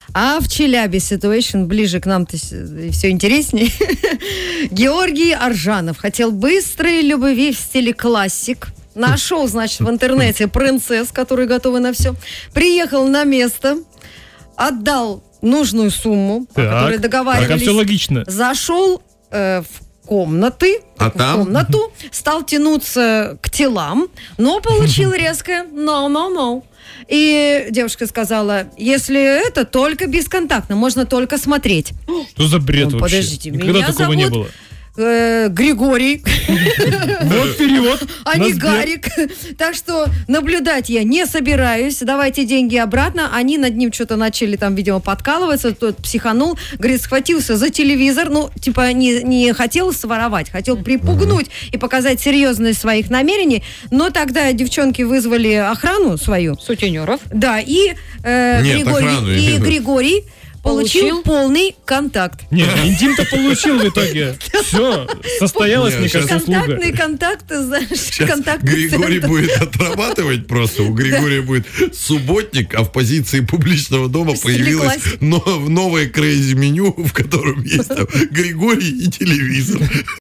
А в Челябе ситуация ближе к нам-то все интереснее. Георгий Аржанов хотел быстрой любви в стиле классик. Нашел, значит, в интернете принцесс, которые готовы на все. Приехал на место, отдал нужную сумму, о которой договаривались. Так, все логично. Зашел в комнату, стал тянуться к телам, но получил резкое «no». И девушка сказала, если это только бесконтактно, можно только смотреть. Что за бред вообще? Подождите, никогда такого не было. Григорий. Вот перевод. А не Гарик. Так что наблюдать я не собираюсь. Давайте деньги обратно. Они над ним что-то начали там, видимо, подкалываться. Тот психанул. Говорит, схватился за телевизор. Ну, типа, не хотел своровать. Хотел припугнуть и показать серьезность своих намерений. Но тогда девчонки вызвали охрану свою. Сутенеров. Да, и Григорий получил полный контакт. Нет, интим-то получил в итоге. Все, состоялась, мне кажется, услуга. Контактные контакты, знаешь, Григорий будет отрабатывать просто. У Григория будет субботник, а в позиции публичного дома появилось новое крейзи-меню, в котором есть там Григорий и телевизор.